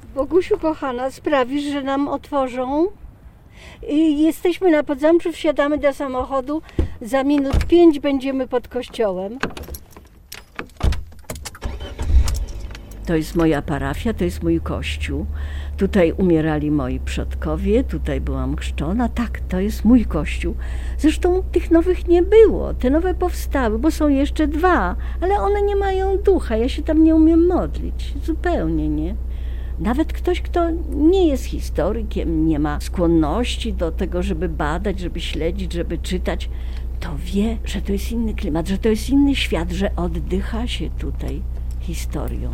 Bogusiu kochana, sprawisz, że nam otworzą? Jesteśmy na Podzamczu, wsiadamy do samochodu, za minut 5 będziemy pod kościołem. To jest moja parafia, to jest mój kościół. Tutaj umierali moi przodkowie, tutaj byłam chrzczona. Tak, to jest mój kościół. Zresztą tych nowych nie było. Te nowe powstały, bo są jeszcze 2, ale one nie mają ducha. Ja się tam nie umiem modlić. Zupełnie nie. Nawet ktoś, kto nie jest historykiem, nie ma skłonności do tego, żeby badać, żeby śledzić, żeby czytać, to wie, że to jest inny klimat, że to jest inny świat, że oddycha się tutaj historią.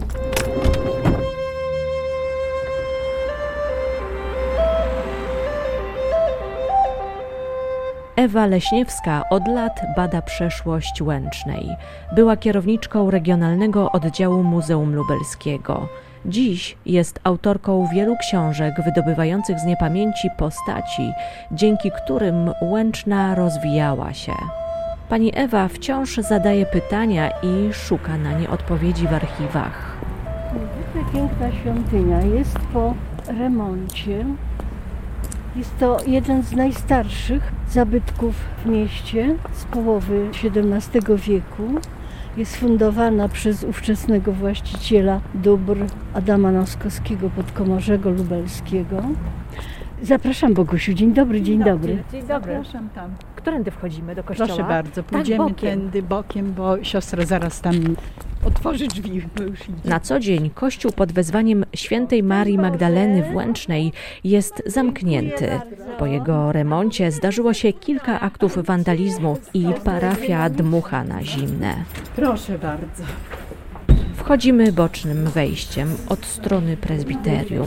Ewa Leśniewska od lat bada przeszłość Łęcznej. Była kierowniczką Regionalnego Oddziału Muzeum Lubelskiego. Dziś jest autorką wielu książek wydobywających z niepamięci postaci, dzięki którym Łęczna rozwijała się. Pani Ewa wciąż zadaje pytania i szuka na nie odpowiedzi w archiwach. Ta piękna świątynia jest po remoncie. Jest to jeden z najstarszych zabytków w mieście z połowy XVII wieku. Jest fundowana przez ówczesnego właściciela dóbr Adama Noskowskiego, podkomorzego lubelskiego. Zapraszam, Bogusiu. Dzień dobry, dzień dobry. Dzień dobry. Zapraszam tam. Którędy wchodzimy do kościoła? Proszę bardzo, pójdziemy bokiem. tędy bokiem, bo siostra zaraz tam otworzy drzwi, bo już idzie. Na co dzień kościół pod wezwaniem świętej Marii Magdaleny w Łęcznej jest zamknięty. Po jego remoncie zdarzyło się kilka aktów wandalizmu i parafia dmucha na zimne. Proszę bardzo. Wchodzimy bocznym wejściem od strony prezbiterium.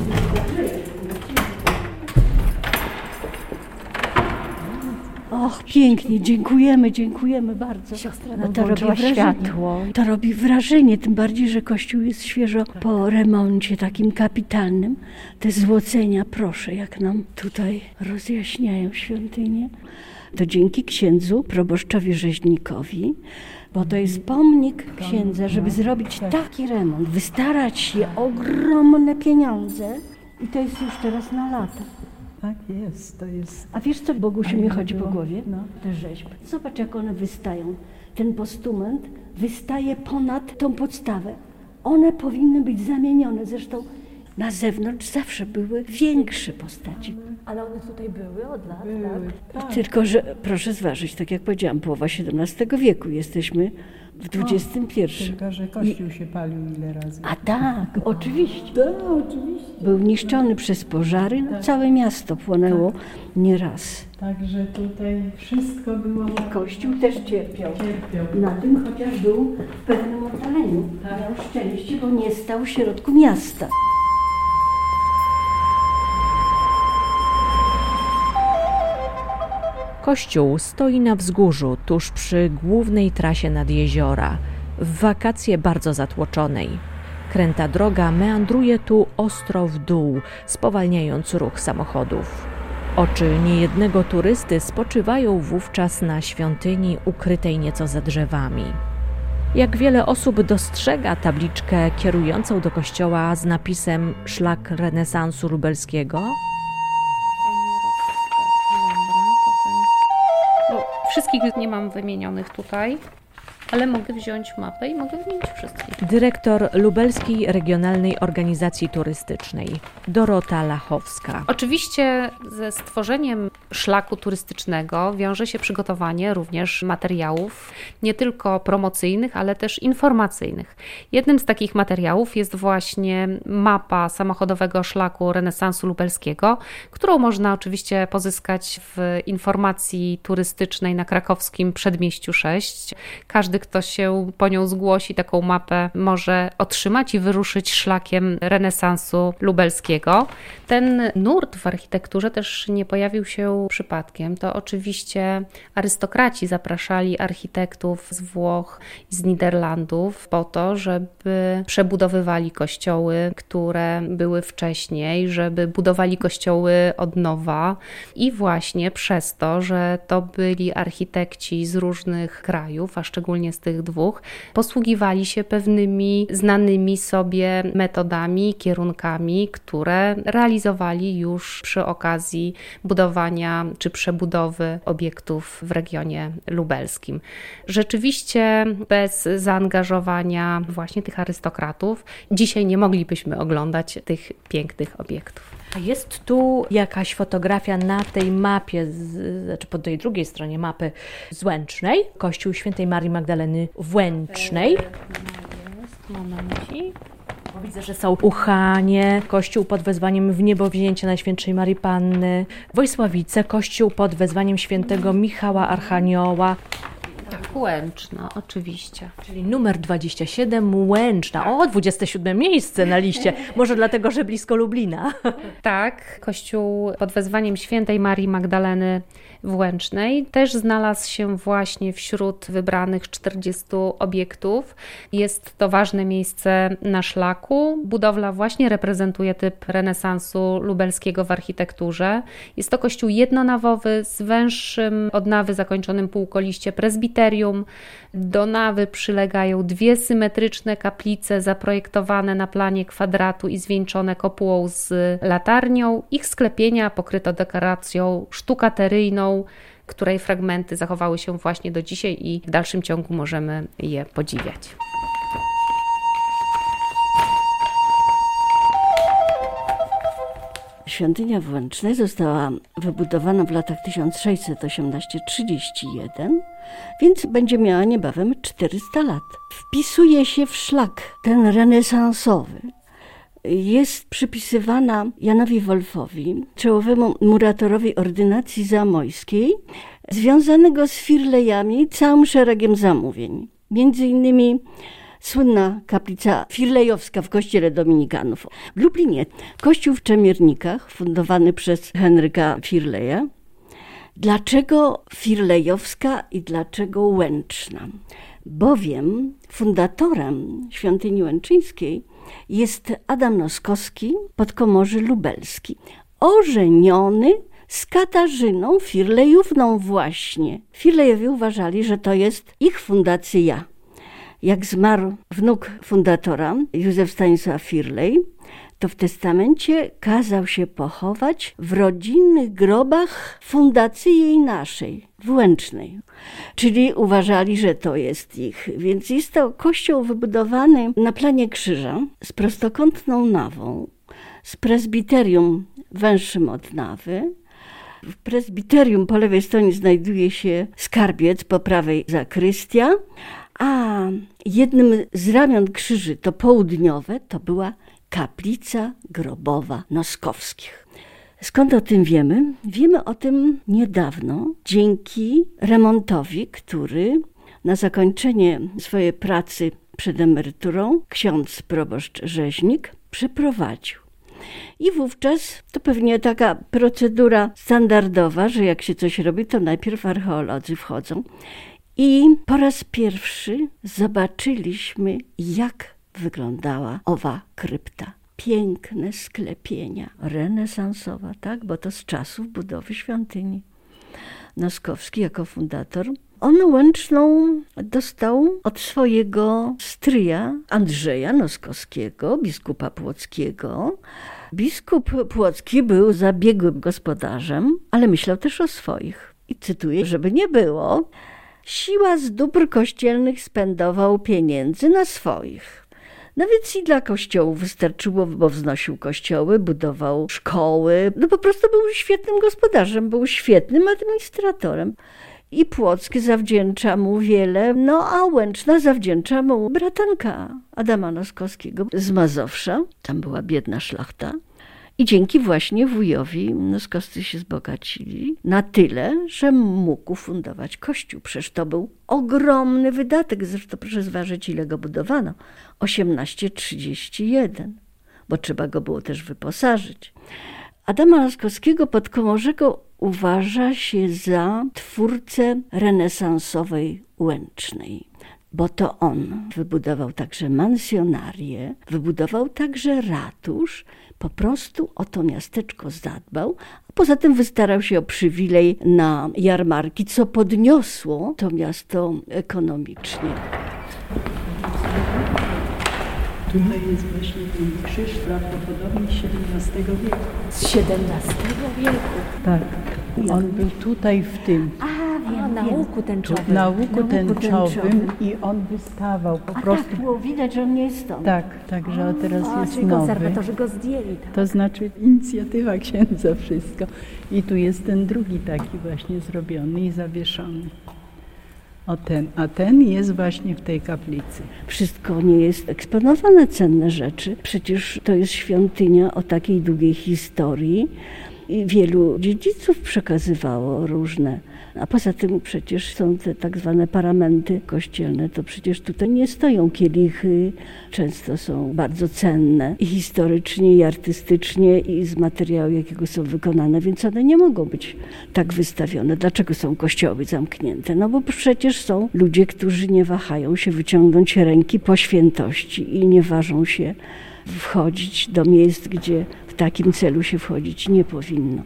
Och, pięknie, dziękujemy bardzo. Siostra No to robi wrażenie. światło. To robi wrażenie, tym bardziej, że kościół jest świeżo po remoncie takim kapitalnym. Te złocenia, proszę, jak nam tutaj rozjaśniają świątynię. To dzięki księdzu proboszczowi Rzeźnikowi, bo to jest pomnik księdza, żeby zrobić taki remont, wystarać się ogromne pieniądze i to jest już teraz na lata. Tak jest, to jest. A wiesz co, Bogusiu, mi chodzi po było, głowie? no. Te rzeźby. Zobacz, jak one wystają. Ten postument wystaje ponad tą podstawę. One powinny być zamienione. Zresztą na zewnątrz zawsze były większe postaci. Ale one tutaj były od lat, Były, tak. Tylko, że proszę zważyć, tak jak powiedziałam, połowa XVII wieku. Jesteśmy w XXI. Tylko, że kościół się palił ile razy. A tak, oczywiście. Tak, oczywiście. Był niszczony przez pożary. No, całe miasto płonęło nieraz. Także tutaj wszystko było. Kościół też cierpiał. Cierpiał. Na tym chociaż był w pewnym oddaleniu. Miał szczęście, bo nie stał w środku miasta. Kościół stoi na wzgórzu, tuż przy głównej trasie nad jeziora, w wakacje bardzo zatłoczonej. Kręta droga meandruje tu ostro w dół, spowalniając ruch samochodów. Oczy niejednego turysty spoczywają wówczas na świątyni ukrytej nieco za drzewami. Jak wiele osób dostrzega tabliczkę kierującą do kościoła z napisem Szlak renesansu lubelskiego? Wszystkich nie mam wymienionych tutaj, ale mogę wziąć mapę i mogę wymienić wszystkich. Dyrektor Lubelskiej Regionalnej Organizacji Turystycznej Dorota Lachowska. Oczywiście ze stworzeniem szlaku turystycznego wiąże się przygotowanie również materiałów nie tylko promocyjnych, ale też informacyjnych. Jednym z takich materiałów jest właśnie mapa samochodowego szlaku renesansu lubelskiego, którą można oczywiście pozyskać w informacji turystycznej na krakowskim Przedmieściu 6. Każdy, kto się po nią zgłosi, taką mapę może otrzymać i wyruszyć szlakiem renesansu lubelskiego. Ten nurt w architekturze też nie pojawił się przypadkiem. To oczywiście arystokraci zapraszali architektów z Włoch i z Niderlandów po to, żeby przebudowywali kościoły, które były wcześniej, żeby budowali kościoły od nowa i właśnie przez to, że to byli architekci z różnych krajów, a szczególnie szczególnie z tych dwóch, posługiwali się pewnymi znanymi sobie metodami, kierunkami, które realizowali już przy okazji budowania czy przebudowy obiektów w regionie lubelskim. Rzeczywiście bez zaangażowania właśnie tych arystokratów dzisiaj nie moglibyśmy oglądać tych pięknych obiektów. A jest tu jakaś fotografia na tej mapie, znaczy po tej drugiej stronie mapy z Łęcznej, kościół Świętej Marii Magdaleny w Łęcznej. Jest, momencik. Widzę, że są Uchanie, kościół pod wezwaniem w niebo wzięcia Najświętszej Marii Panny, Wojsławice, kościół pod wezwaniem świętego Michała Archanioła. Tak, Łęczna, oczywiście. Czyli numer 27, Łęczna. O, 27 miejsce na liście. Może dlatego, że blisko Lublina. Tak, kościół pod wezwaniem Świętej Marii Magdaleny w Łęcznej też znalazł się właśnie wśród wybranych 40 obiektów. Jest to ważne miejsce na szlaku. Budowla właśnie reprezentuje typ renesansu lubelskiego w architekturze. Jest to kościół jednonawowy z węższym od nawy zakończonym półkoliście prezbiterium. Do nawy przylegają dwie symetryczne kaplice zaprojektowane na planie kwadratu i zwieńczone kopułą z latarnią. Ich sklepienia pokryto dekoracją sztukateryjną, której fragmenty zachowały się właśnie do dzisiaj i w dalszym ciągu możemy je podziwiać. Świątynia w Łęcznej została wybudowana w latach 1618-31, więc będzie miała niebawem 400 lat. Wpisuje się w szlak ten renesansowy. Jest przypisywana Janowi Wolfowi, czołowemu muratorowi ordynacji zamojskiej, związanego z Firlejami i całym szeregiem zamówień. Między innymi słynna kaplica firlejowska w kościele dominikanów. W Lublinie kościół w Czemiernikach, fundowany przez Henryka Firleja. Dlaczego firlejowska i dlaczego Łęczna? Bowiem fundatorem świątyni łęczyńskiej jest Adam Noskowski, podkomorzy lubelski, ożeniony z Katarzyną Firlejówną właśnie. Firlejowie uważali, że to jest ich fundacja. Jak zmarł wnuk fundatora, Józef Stanisław Firlej, to w testamencie kazał się pochować w rodzinnych grobach fundacji jej naszej, w Łęcznej. Czyli uważali, że to jest ich. Więc jest to kościół wybudowany na planie krzyża z prostokątną nawą, z prezbiterium węższym od nawy. W prezbiterium po lewej stronie znajduje się skarbiec, po prawej zakrystia, a jednym z ramion krzyży, to południowe, to była kaplica grobowa Noskowskich. Skąd o tym wiemy? Wiemy o tym niedawno, dzięki remontowi, który na zakończenie swojej pracy przed emeryturą ksiądz proboszcz Rzeźnik przeprowadził. I wówczas to pewnie taka procedura standardowa, że jak się coś robi, to najpierw archeolodzy wchodzą. I po raz pierwszy zobaczyliśmy, jak wyglądała owa krypta. Piękne sklepienia, renesansowa, tak? Bo to z czasów budowy świątyni. Noskowski jako fundator. On Łęczną dostał od swojego stryja Andrzeja Noskowskiego, biskupa płockiego. Biskup płocki był zabiegłym gospodarzem, ale myślał też o swoich. I cytuję, żeby nie było, siła z dóbr kościelnych spędował pieniędzy na swoich. No więc i dla kościołów wystarczyło, bo wznosił kościoły, budował szkoły. No po prostu był świetnym gospodarzem, był świetnym administratorem. I Płocki zawdzięcza mu wiele, no a Łęczna zawdzięcza mu bratanka Adama Noskowskiego z Mazowsza. Tam była biedna szlachta. I dzięki właśnie wujowi Noskowscy się wzbogacili na tyle, że mógł fundować kościół. Przecież to był ogromny wydatek. Zresztą proszę zważyć, ile go budowano. 1831, bo trzeba go było też wyposażyć. Adama Noskowskiego podkomorzego uważa się za twórcę renesansowej Łęcznej. bo to on wybudował także mansjonarię, wybudował także ratusz, po prostu o to miasteczko zadbał, a poza tym wystarał się o przywilej na jarmarki, co podniosło to miasto ekonomicznie. Tutaj jest właśnie ten krzyż prawdopodobnie XVII wieku. Z XVII wieku. Tak. On był tutaj w tym, Na łuku tęczowym. na łuku tęczowym i on wystawał po prostu. Tak, było widać, że on nie jest stąd. Tak, także a teraz jest czyli nowy. konserwatorzy go zdjęli. Tak? To znaczy inicjatywa księdza, wszystko. I tu jest ten drugi taki właśnie zrobiony i zawieszony. A ten jest właśnie w tej kaplicy. Wszystko nie jest eksponowane, cenne rzeczy. Przecież to jest świątynia o takiej długiej historii i wielu dziedziców przekazywało różne. A poza tym przecież są te tak zwane paramenty kościelne, to przecież tutaj nie stoją kielichy, często są bardzo cenne i historycznie, i artystycznie, i z materiału, jakiego są wykonane, więc one nie mogą być tak wystawione. Dlaczego są kościoły zamknięte? No bo przecież są ludzie, którzy nie wahają się wyciągnąć ręki po świętości i nie ważą się wchodzić do miejsc, gdzie w takim celu się wchodzić nie powinno.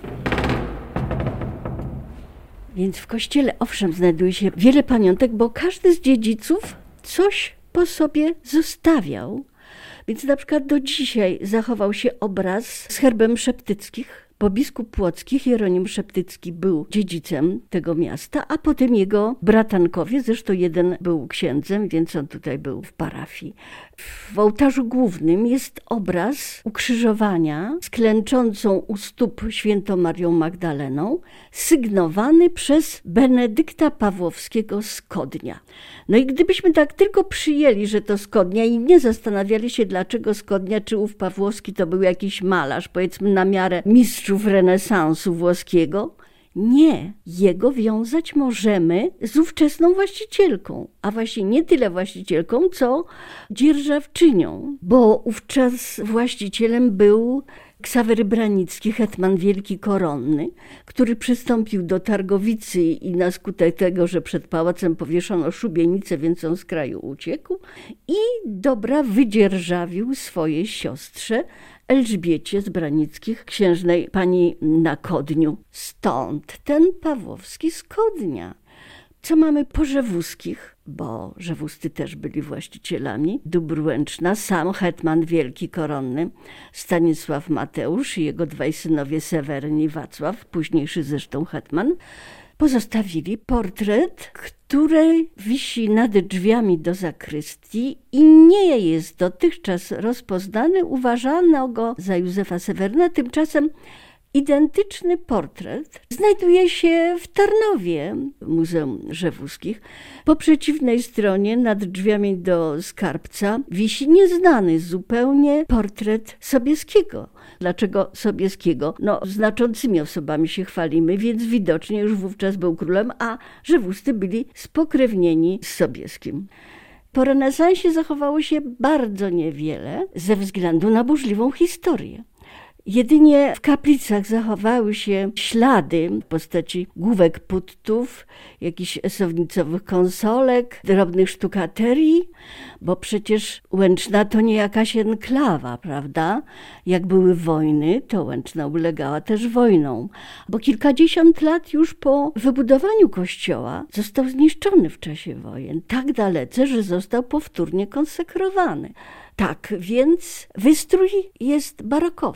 Więc w kościele owszem znajduje się wiele pamiątek, bo każdy z dziedziców coś po sobie zostawiał. Więc na przykład do dzisiaj zachował się obraz z herbem Szeptyckich, bo biskup płocki Hieronim Szeptycki był dziedzicem tego miasta, a potem jego bratankowie, zresztą jeden był księdzem, więc on tutaj był w parafii. W ołtarzu głównym jest obraz ukrzyżowania z klęczącą u stóp świętą Marią Magdaleną, sygnowany przez Benedykta Pawłowskiego z Kodnia. No i gdybyśmy tak tylko przyjęli, że to z Kodnia i nie zastanawiali się, dlaczego z Kodnia, czy ów Pawłowski to był jakiś malarz, powiedzmy na miarę mistrzów renesansu włoskiego, nie, jego wiązać możemy z ówczesną właścicielką, a właśnie nie tyle właścicielką, co dzierżawczynią, bo wówczas właścicielem był Ksawery Branicki, hetman wielki koronny, który przystąpił do Targowicy i na skutek tego, że przed pałacem powieszono szubienicę, więc on z kraju uciekł i dobra wydzierżawił swojej siostrze Elżbiecie z Branickich, księżnej pani na Kodniu. Stąd ten Pawłowski z Kodnia. Co mamy po Rzewuskich, bo Rzewuscy też byli właścicielami dóbr Łęczna, sam hetman wielki koronny Stanisław Mateusz i jego dwaj synowie Seweryn i Wacław, późniejszy zresztą hetman, pozostawili portret, który wisi nad drzwiami do zakrystii i nie jest dotychczas rozpoznany. Uważano go za Józefa Seweryna, tymczasem identyczny portret znajduje się w Tarnowie, w Muzeum Rzewuskich. Po przeciwnej stronie, nad drzwiami do skarbca, wisi nieznany zupełnie portret Sobieskiego. Dlaczego Sobieskiego? No, znaczącymi osobami się chwalimy, więc widocznie już wówczas był królem, a Rzewuscy byli spokrewnieni z Sobieskim. Po renesansie zachowało się bardzo niewiele ze względu na burzliwą historię. Jedynie w kaplicach zachowały się ślady w postaci główek puttów, jakichś esownicowych konsolek, drobnych sztukaterii, bo przecież Łęczna to nie jakaś enklawa, prawda? Jak były wojny, to Łęczna ulegała też wojnom, bo kilkadziesiąt lat już po wybudowaniu kościoła został zniszczony w czasie wojen, tak dalece, że został powtórnie konsekrowany. Tak, więc wystrój jest barokowy.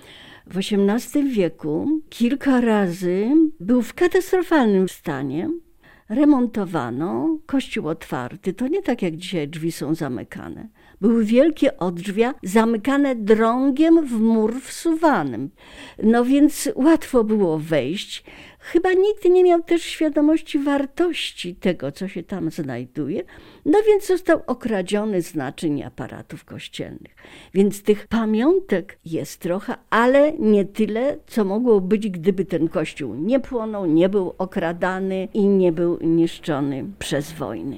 W XVIII wieku kilka razy był w katastrofalnym stanie, remontowano, kościół otwarty, to nie tak jak dzisiaj drzwi są zamykane. Były wielkie odrzwia zamykane drągiem w mur wsuwanym. No więc łatwo było wejść. Chyba nikt nie miał też świadomości wartości tego, co się tam znajduje. No więc został okradziony z naczyń aparatów kościelnych. Więc tych pamiątek jest trochę, ale nie tyle, co mogło być, gdyby ten kościół nie płonął, nie był okradany i nie był niszczony przez wojny.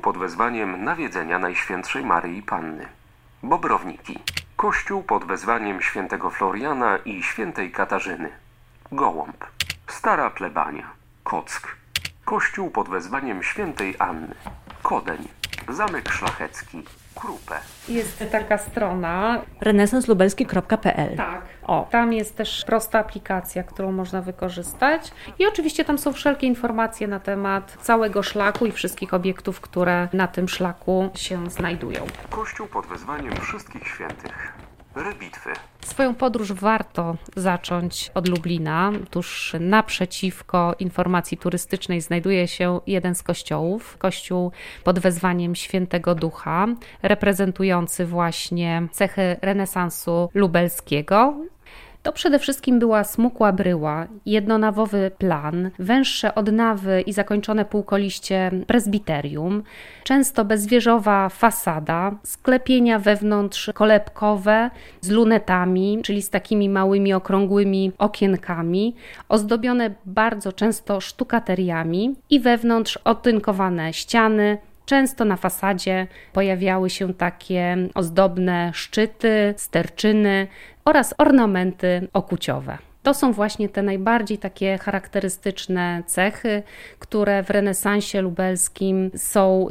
pod wezwaniem nawiedzenia Najświętszej Maryi Panny. Bobrowniki. Kościół pod wezwaniem świętego Floriana i świętej Katarzyny. Gołąb. Stara plebania. Kock. Kościół pod wezwaniem świętej Anny. Kodeń. Zamek Szlachecki. Krupę. Jest taka strona renesanslubelski.pl. Tak. Tam jest też prosta aplikacja, którą można wykorzystać i oczywiście tam są wszelkie informacje na temat całego szlaku i wszystkich obiektów, które na tym szlaku się znajdują. Kościół pod wezwaniem wszystkich świętych. Rybitwy. Swoją podróż warto zacząć od Lublina. Tuż naprzeciwko informacji turystycznej znajduje się jeden z kościołów, kościół pod wezwaniem Świętego Ducha, reprezentujący właśnie cechy renesansu lubelskiego. To przede wszystkim była smukła bryła, jednonawowy plan, węższe od nawy i zakończone półkoliście prezbiterium, często bezwieżowa fasada, sklepienia wewnątrz kolebkowe z lunetami, czyli z takimi małymi, okrągłymi okienkami, ozdobione bardzo często sztukateriami i wewnątrz otynkowane ściany. Często na fasadzie pojawiały się takie ozdobne szczyty, sterczyny oraz ornamenty okuciowe. To są właśnie te najbardziej takie charakterystyczne cechy, które w renesansie lubelskim są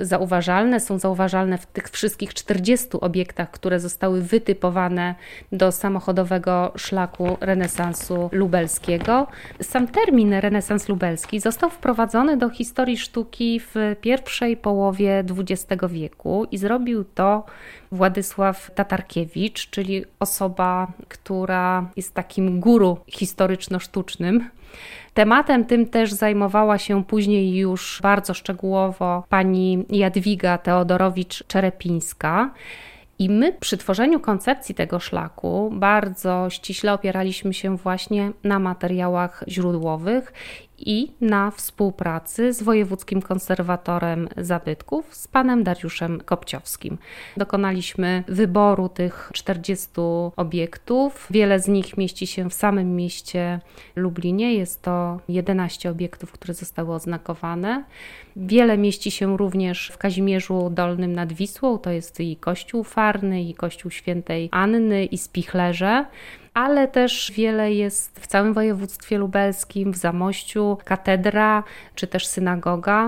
zauważalne w tych wszystkich 40 obiektach, które zostały wytypowane do samochodowego szlaku renesansu lubelskiego. Sam termin renesans lubelski został wprowadzony do historii sztuki w pierwszej połowie XX wieku i zrobił to Władysław Tatarkiewicz, czyli osoba, która jest takim guru historyczno-sztucznym. Tematem tym też zajmowała się później już bardzo szczegółowo pani Jadwiga Teodorowicz-Czerepińska. I my przy tworzeniu koncepcji tego szlaku bardzo ściśle opieraliśmy się właśnie na materiałach źródłowych i na współpracy z wojewódzkim konserwatorem zabytków, z panem Dariuszem Kopciowskim. Dokonaliśmy wyboru tych 40 obiektów. Wiele z nich mieści się w samym mieście Lublinie. Jest to 11 obiektów, które zostały oznakowane. Wiele mieści się również w Kazimierzu Dolnym nad Wisłą. To jest i Kościół Farny, i Kościół Świętej Anny, i Spichlerze. Ale też wiele jest w całym województwie lubelskim, w Zamościu, katedra, czy też synagoga.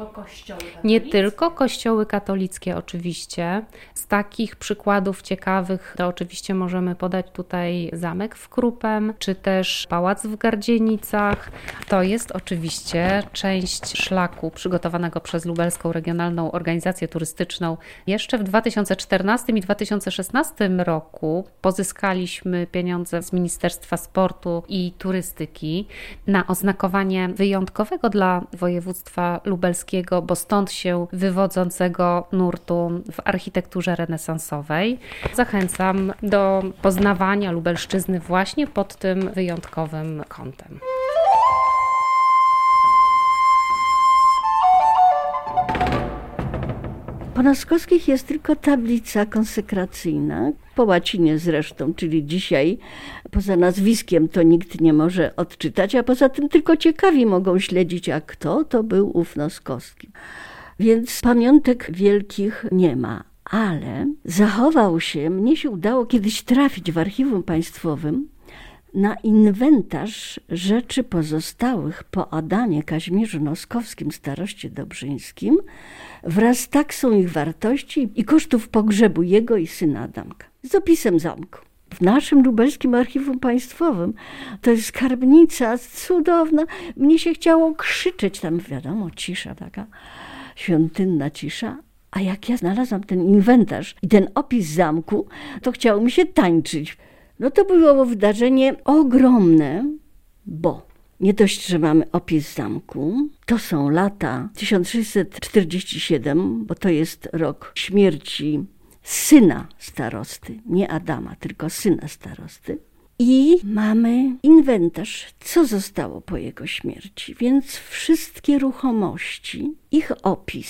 Nie tylko kościoły katolickie oczywiście. Z takich przykładów ciekawych to oczywiście możemy podać tutaj zamek w Krupem, czy też pałac w Gardzienicach. To jest oczywiście część szlaku przygotowanego przez Lubelską Regionalną Organizację Turystyczną. Jeszcze w 2014 i 2016 roku pozyskaliśmy pieniądze z Ministerstwa Sportu i Turystyki na oznakowanie wyjątkowego dla województwa lubelskiego, bo stąd się wywodzącego nurtu w architekturze renesansowej. Zachęcam do poznawania Lubelszczyzny właśnie pod tym wyjątkowym kątem. Po Noskowskich jest tylko tablica konsekracyjna, po łacinie zresztą, czyli dzisiaj poza nazwiskiem to nikt nie może odczytać, a poza tym tylko ciekawi mogą śledzić, a kto to był ów Noskowski. Więc pamiątek wielkich nie ma, ale zachował się, mnie się udało kiedyś trafić w Archiwum Państwowym na inwentarz rzeczy pozostałych po Adamie Kazimierzu Noskowskim, staroście dobrzyńskim, wraz z taksą ich wartości i kosztów pogrzebu jego i syna Adamka, z opisem zamku. W naszym lubelskim Archiwum Państwowym to jest skarbnica cudowna. Mnie się chciało krzyczeć, tam wiadomo, cisza taka, świątynna cisza. A jak ja znalazłam ten inwentarz i ten opis zamku, to chciało mi się tańczyć. No to było wydarzenie ogromne, bo nie dość, że mamy opis zamku, to są lata 1647, bo to jest rok śmierci syna starosty, nie Adama, tylko syna starosty. I mamy inwentarz, co zostało po jego śmierci, więc wszystkie ruchomości, ich opis,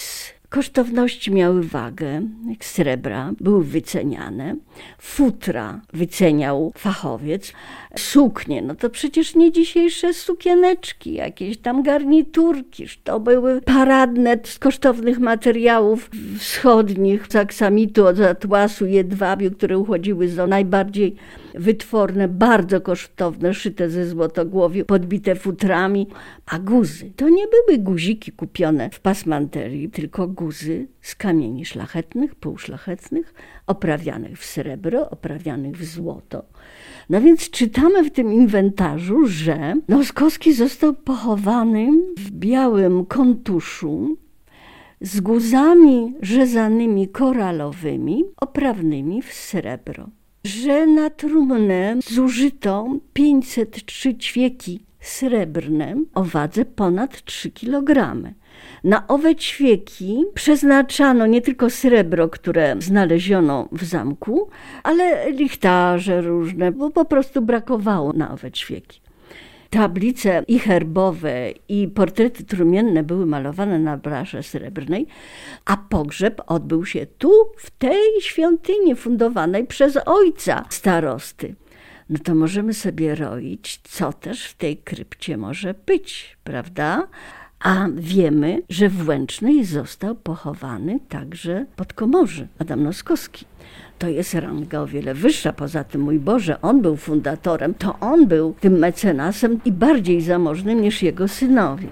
Kosztowności miały wagę, jak srebra, były wyceniane. Futra wyceniał fachowiec. Suknie, no to przecież nie dzisiejsze sukieneczki, jakieś tam garniturki. To były paradne z kosztownych materiałów wschodnich, z aksamitu, od atłasu, jedwabiu, które uchodziły za najbardziej wytworne, bardzo kosztowne, szyte ze złotogłowiu, podbite futrami. A guzy, to nie były guziki kupione w pasmanterii, tylko guzy z kamieni szlachetnych, półszlachetnych, oprawianych w srebro, oprawianych w złoto. No więc czytamy w tym inwentarzu, że Noskowski został pochowany w białym kontuszu z guzami rzezanymi koralowymi, oprawnymi w srebro. Że na trumnę zużyto 503 ćwieki srebrne o wadze ponad 3 kg. Na owe ćwieki przeznaczano nie tylko srebro, które znaleziono w zamku, ale lichtarze różne, bo po prostu brakowało na owe ćwieki. Tablice i herbowe, i portrety trumienne były malowane na blasze srebrnej, a pogrzeb odbył się tu, w tej świątyni fundowanej przez ojca starosty. No to możemy sobie roić, co też w tej krypcie może być, prawda? A wiemy, że w Łęcznej został pochowany także podkomorzy Adam Noskowski. To jest ranga o wiele wyższa. Poza tym, mój Boże, on był fundatorem, to on był tym mecenasem i bardziej zamożnym niż jego synowie.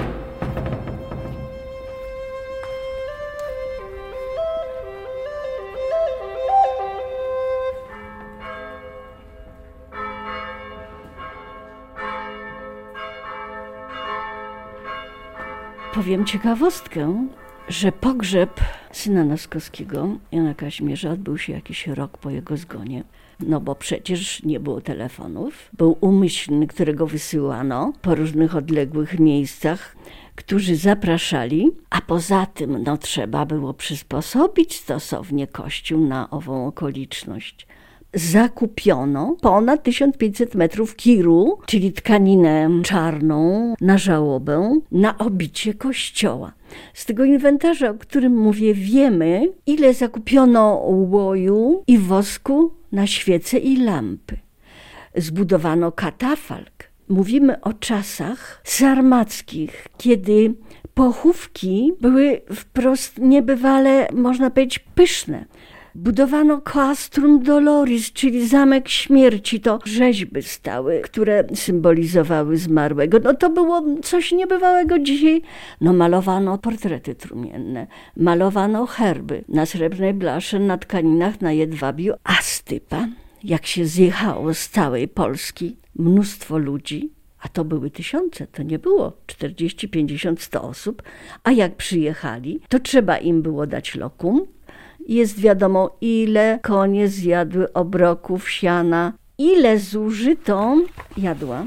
Powiem ciekawostkę, że pogrzeb syna Noskowskiego, Jana Kazimierza, odbył się jakiś rok po jego zgonie. No bo przecież nie było telefonów. Był umyślny, którego wysyłano po różnych odległych miejscach, którzy zapraszali, a poza tym no, trzeba było przysposobić stosownie kościół na ową okoliczność. Zakupiono ponad 1500 metrów kiru, czyli tkaninę czarną na żałobę, na obicie kościoła. Z tego inwentarza, o którym mówię, wiemy, ile zakupiono łoju i wosku na świece i lampy. Zbudowano katafalk. Mówimy o czasach sarmackich, kiedy pochówki były wprost niebywale, można powiedzieć, pyszne. Budowano Castrum Doloris, czyli zamek śmierci. To rzeźby stały, które symbolizowały zmarłego. No to było coś niebywałego dzisiaj. No malowano portrety trumienne, malowano herby na srebrnej blasze, na tkaninach, na jedwabiu. A stypa, jak się zjechało z całej Polski, mnóstwo ludzi, a to były tysiące, to nie było 40, 50, 100 osób, a jak przyjechali, to trzeba im było dać lokum. Jest wiadomo, ile konie zjadły obroków siana, ile zużyto jadła.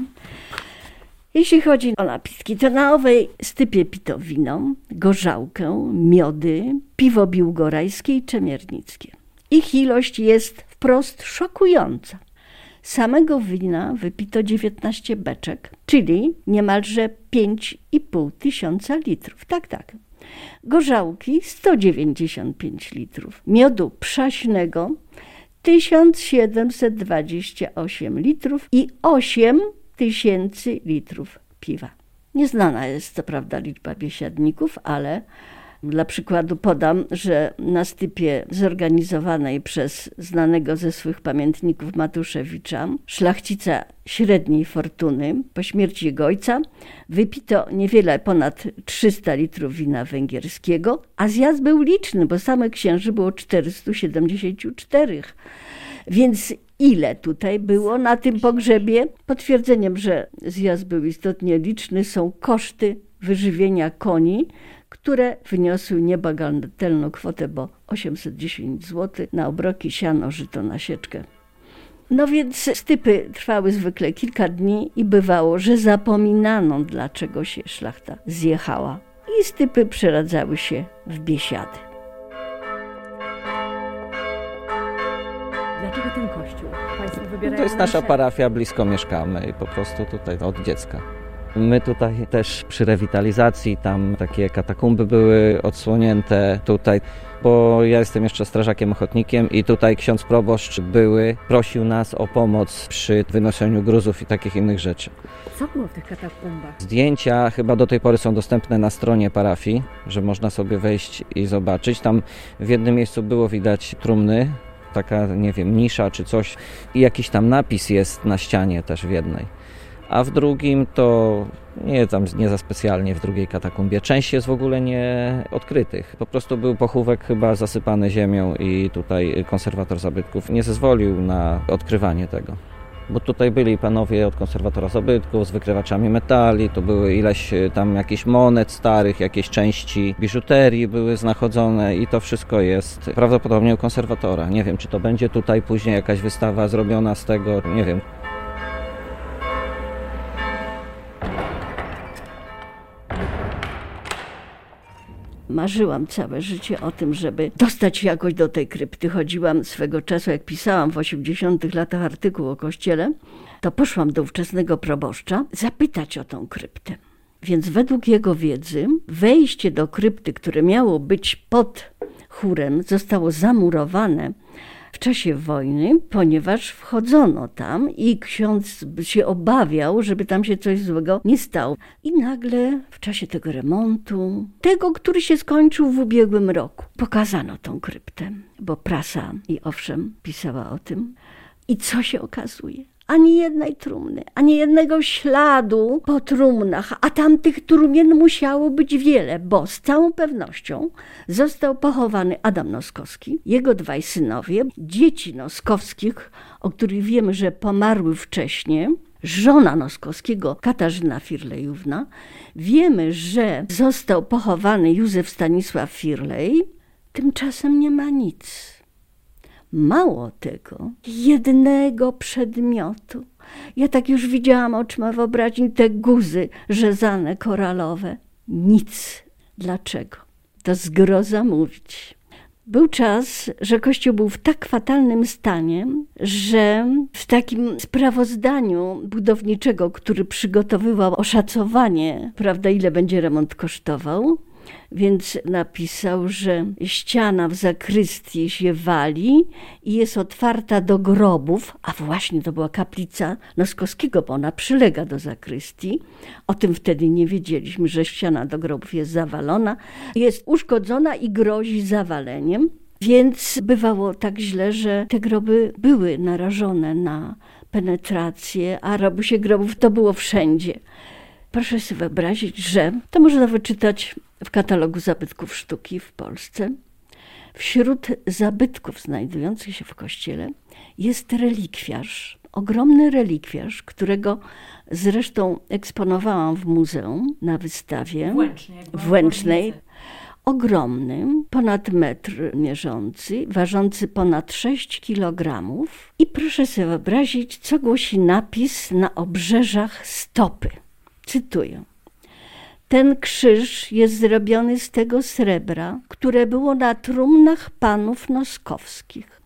Jeśli chodzi o napiski, to na owej stypie pito wino, gorzałkę, miody, piwo biłgorajskie i czemiernickie. Ich ilość jest wprost szokująca. Samego wina wypito 19 beczek, czyli niemalże 5,5 tysiąca litrów. Tak. Gorzałki 195 litrów, miodu przaśnego 1728 litrów i 8 tysięcy litrów piwa. Nieznana jest co prawda liczba biesiadników, ale dla przykładu podam, że na stypie zorganizowanej przez znanego ze swych pamiętników Matuszewicza, szlachcica średniej fortuny, po śmierci jego ojca, wypito niewiele ponad 300 litrów wina węgierskiego, a zjazd był liczny, bo samych księży było 474. Więc ile tutaj było na tym pogrzebie? Potwierdzeniem, że zjazd był istotnie liczny, są koszty wyżywienia koni, które wyniosły niebagatelną kwotę, bo 810 zł na obroki, siano, żyto, na sieczkę. No więc stypy trwały zwykle kilka dni i bywało, że zapominano, dlaczego się szlachta zjechała. I stypy przeradzały się w biesiady. Dlaczego ten kościół? Państwo wybierają To jest nasza mszę. parafia, blisko mieszkamy i po prostu tutaj od dziecka. My tutaj też przy rewitalizacji, tam takie katakumby były odsłonięte tutaj, bo ja jestem jeszcze strażakiem ochotnikiem i tutaj ksiądz proboszcz prosił nas o pomoc przy wynoszeniu gruzów i takich innych rzeczy. Co było w tych katakumbach? Zdjęcia chyba do tej pory są dostępne na stronie parafii, że można sobie wejść i zobaczyć. Tam w jednym miejscu było widać trumny, taka, nie wiem, nisza czy coś i jakiś tam napis jest na ścianie też w jednej. A w drugim to nie za specjalnie w drugiej katakumbie. Część jest w ogóle nie odkrytych. Po prostu był pochówek chyba zasypany ziemią i tutaj konserwator zabytków nie zezwolił na odkrywanie tego. Bo tutaj byli panowie od konserwatora zabytków z wykrywaczami metali, to były ileś tam jakichś monet starych, jakieś części biżuterii były znachodzone i to wszystko jest prawdopodobnie u konserwatora. Nie wiem, czy to będzie tutaj później jakaś wystawa zrobiona z tego, nie wiem. Marzyłam całe życie o tym, żeby dostać się jakoś do tej krypty. Chodziłam swego czasu, jak pisałam w 80 latach artykuł o kościele, to poszłam do ówczesnego proboszcza zapytać o tą kryptę. Więc według jego wiedzy wejście do krypty, które miało być pod chórem, zostało zamurowane w czasie wojny, ponieważ wchodzono tam i ksiądz się obawiał, żeby tam się coś złego nie stało. I nagle w czasie tego remontu, który się skończył w ubiegłym roku, pokazano tą kryptę, bo prasa i owszem pisała o tym. I co się okazuje? Ani jednej trumny, ani jednego śladu po trumnach, a tamtych trumien musiało być wiele, bo z całą pewnością został pochowany Adam Noskowski, jego dwaj synowie, dzieci Noskowskich, o których wiemy, że pomarły wcześniej, żona Noskowskiego, Katarzyna Firlejówna. Wiemy, że został pochowany Józef Stanisław Firlej, tymczasem nie ma nic. Mało tego, jednego przedmiotu. Ja tak już widziałam oczyma wyobraźni te guzy rzezane, koralowe. Nic. Dlaczego? To zgroza mówić. Był czas, że Kościół był w tak fatalnym stanie, że w takim sprawozdaniu budowniczego, który przygotowywał oszacowanie, prawda, ile będzie remont kosztował, więc napisał, że ściana w zakrystii się wali i jest otwarta do grobów, a właśnie to była kaplica Noskowskiego, bo ona przylega do zakrystii. O tym wtedy nie wiedzieliśmy, że ściana do grobów jest zawalona, jest uszkodzona i grozi zawaleniem. Więc bywało tak źle, że te groby były narażone na penetrację, a rabusie grobów to było wszędzie. Proszę sobie wyobrazić, że to można wyczytać w katalogu zabytków sztuki w Polsce. Wśród zabytków znajdujących się w kościele jest relikwiarz, ogromny relikwiarz, którego zresztą eksponowałam w muzeum na wystawie w Łęcznej. Ogromny, ponad metr mierzący, ważący ponad 6 kg. I proszę sobie wyobrazić, co głosi napis na obrzeżach stopy. Cytuję. Ten krzyż jest zrobiony z tego srebra, które było na trumnach panów Noskowskich.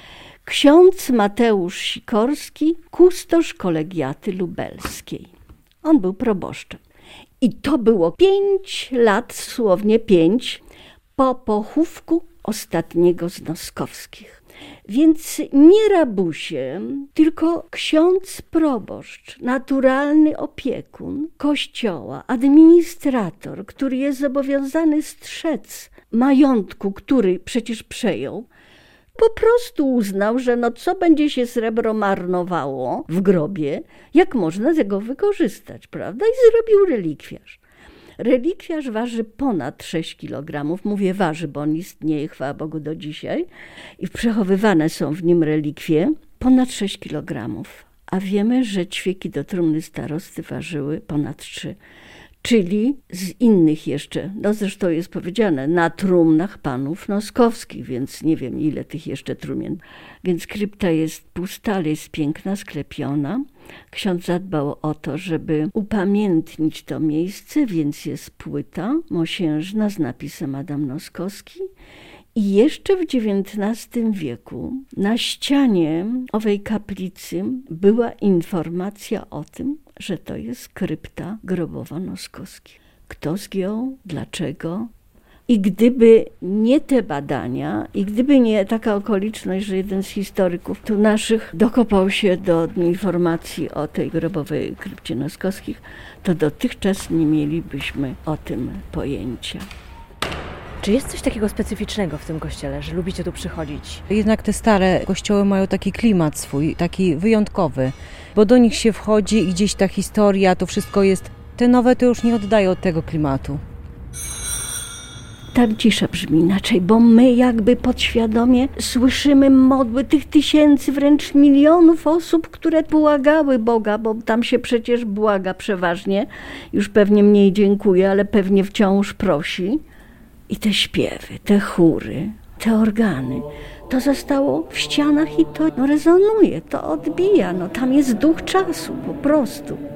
Ksiądz Mateusz Sikorski, kustosz kolegiaty lubelskiej. On był proboszczem. I to było 5 lat, słownie 5, po pochówku ostatniego z Noskowskich. Więc nie rabusie, tylko ksiądz proboszcz, naturalny opiekun kościoła, administrator, który jest zobowiązany strzec majątku, który przecież przejął, po prostu uznał, że co będzie się srebro marnowało w grobie, jak można tego wykorzystać, prawda? I zrobił relikwiarz. Relikwiarz waży ponad 6 kg. Mówię waży, bo on istnieje, chwała Bogu, do dzisiaj. I przechowywane są w nim relikwie ponad 6 kg. A wiemy, że ćwieki do trumny starosty ważyły ponad 3. Czyli z innych jeszcze, zresztą jest powiedziane, na trumnach panów Noskowskich, więc nie wiem ile tych jeszcze trumien. Więc krypta jest pusta, ale jest piękna, sklepiona. Ksiądz zadbał o to, żeby upamiętnić to miejsce, więc jest płyta mosiężna z napisem Adam Noskowski I jeszcze w XIX wieku na ścianie owej kaplicy była informacja o tym, że to jest krypta grobowa Noskowskich. Kto zgiął, dlaczego? I gdyby nie te badania, i gdyby nie taka okoliczność, że jeden z historyków tu naszych dokopał się do informacji o tej grobowej krypcie Noskowskich, to dotychczas nie mielibyśmy o tym pojęcia. Czy jest coś takiego specyficznego w tym kościele, że lubicie tu przychodzić? Jednak te stare kościoły mają taki klimat swój, taki wyjątkowy, bo do nich się wchodzi i gdzieś ta historia, to wszystko jest. Te nowe to już nie oddają tego klimatu. Ta cisza brzmi inaczej, bo my jakby podświadomie słyszymy modły tych tysięcy, wręcz milionów osób, które błagały Boga, bo tam się przecież błaga przeważnie, już pewnie mniej dziękuję, ale pewnie wciąż prosi. I te śpiewy, te chóry, te organy, to zostało w ścianach i to rezonuje, to odbija, tam jest duch czasu po prostu.